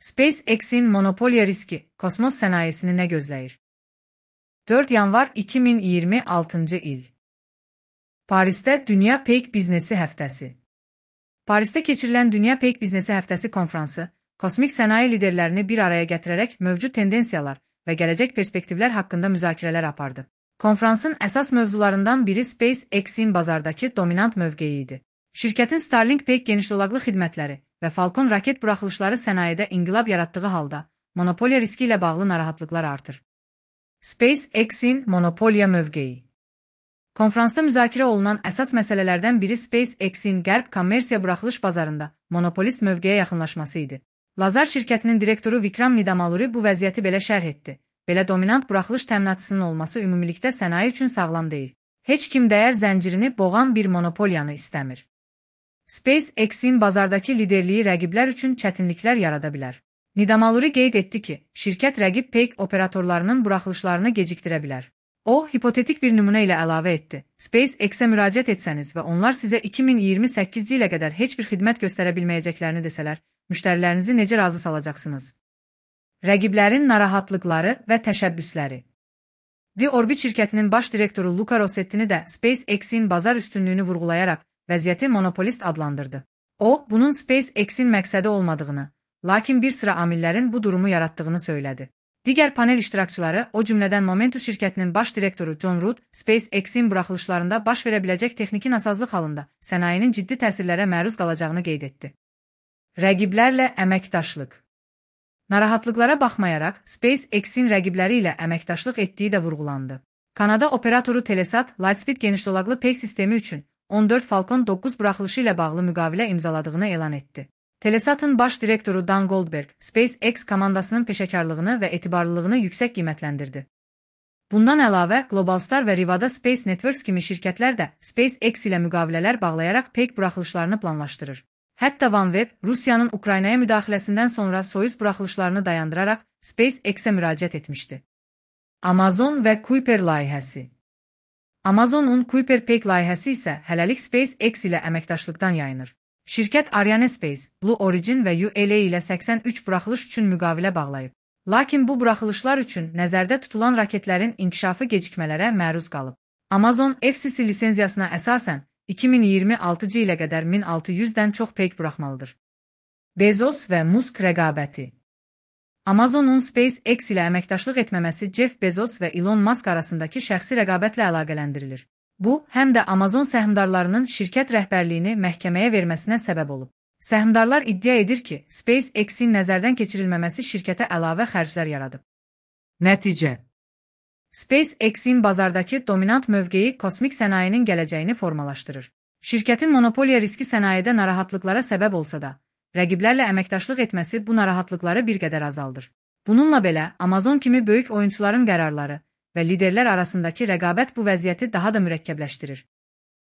SpaceX'in monopoliya riski kosmos sənayesini nə gözləyir? 4 yanvar 2026 il. Parisdə Dünya Peak Biznesi Həftəsi. Parisdə keçirilən Dünya Peak Biznesi Həftəsi konfransı, kosmik sənaye liderlərini bir araya gətirərək mövcud tendensiyalar və gələcək perspektivlər haqqında müzakirələr apardı. Konfransın əsas mövzularından biri SpaceX'in bazardakı dominant mövqeyi idi. Şirkətin Starlink Peak genişdolaqlı xidmətləri və Falcon raket buraxılışları sənayedə inqilab yaratdığı halda, monopoliya riski ilə bağlı narahatlıqlar artır. SpaceX'in monopoliya mövqeyi. Konfransda müzakirə olunan əsas məsələlərdən biri SpaceX'in qərb kommersiya buraxılış bazarında monopolist mövqeyə yaxınlaşması idi. Lazar şirkətinin direktoru Vikram Nidamaluri bu vəziyyəti belə şərh etdi. Belə dominant buraxılış təminatçısının olması ümumilikdə sənaye üçün sağlam deyil. Heç kim dəyər zəncirini boğan bir monopoliyanı istəmir. SpaceX'in bazardakı liderliyi rəqiblər üçün çətinliklər yarada bilər. Nidamaluri qeyd etdi ki, şirkət rəqib Peak operatorlarının buraxılışlarını gecikdirə bilər. O, hipotetik bir nümunə ilə əlavə etdi. SpaceX-ə müraciət etsəniz və onlar sizə 2028 ilə qədər heç bir xidmət göstərə bilməyəcəklərini desələr, müştərilərinizi necə razı salacaqsınız? Rəqiblərin narahatlıqları və təşəbbüsləri. The Orbit şirkətinin baş direktoru Luca Rossettini də SpaceX-in bazar üstünlüyünü vurğulayaraq vəziyyəti monopolist adlandırdı. O, bunun SpaceX-in məqsədi olmadığını, lakin bir sıra amillərin bu durumu yaratdığını söylədi. Digər panel iştirakçıları, o cümlədən Momentus şirkətinin baş direktoru John Root, SpaceX-in buraxılışlarında baş verə biləcək texniki nasazlıq halında sənayenin ciddi təsirlərə məruz qalacağını qeyd etdi. Rəqiblərlə əməkdaşlıq. Narahatlıqlara baxmayaraq, SpaceX-in rəqibləri ilə əməkdaşlıq etdiyi də vurğulandı. Kanada operatoru Telesat, Lightspeed genişdolaqlı Peak sistemi üçün 14 Falcon 9 buraxılışı ilə bağlı müqavilə imzaladığını elan etdi. Telesat'ın baş direktoru Dan Goldberg, SpaceX komandasının peşəkarlığını və etibarlılığını yüksək qiymətləndirdi. Bundan əlavə, Globalstar və Rivada Space Networks kimi şirkətlər də SpaceX ilə müqavilələr bağlayaraq Peak buraxılışlarını planlaşdırır. Hətta OneWeb, Rusiyanın Ukraynaya müdaxiləsindən sonra Soyuz buraxılışlarını dayandıraraq SpaceX-ə müraciət etmişdi. Amazon və Kuiper layihəsi. Amazon'un Kuiper Peak layihəsi isə hələlik SpaceX ilə əməkdaşlıqdan yayınır. Şirkət Ariane Space, Blue Origin və ULA ilə 83 buraxılış üçün müqavilə bağlayıb. Lakin bu buraxılışlar üçün nəzərdə tutulan raketlərin inkişafı gecikmələrə məruz qalıb. Amazon FCC lisenziyasına əsasən 2026 ilə qədər 1600-dən çox Peak buraxmalıdır. Bezos və Musk rəqabəti. Amazon'un SpaceX ilə əməkdaşlıq etməməsi Jeff Bezos və Elon Musk arasındakı şəxsi rəqabətlə əlaqələndirilir. Bu, həm də Amazon səhmdarlarının şirkət rəhbərliyini məhkəməyə verməsinə səbəb olub. Səhmdarlar iddia edir ki, SpaceX-in nəzərdən keçirilməməsi şirkətə əlavə xərclər yaradıb. Nəticə. SpaceX-in bazardakı dominant mövqeyi kosmik sənayenin gələcəyini formalaşdırır. Şirkətin monopoliya riski sənayedə narahatlıqlara səbəb olsa da, rəqiblərlə əməkdaşlıq etməsi bu narahatlıqları bir qədər azaldır. Bununla belə, Amazon kimi böyük oyunçuların qərarları və liderlər arasındakı rəqabət bu vəziyyəti daha da mürəkkəbləşdirir.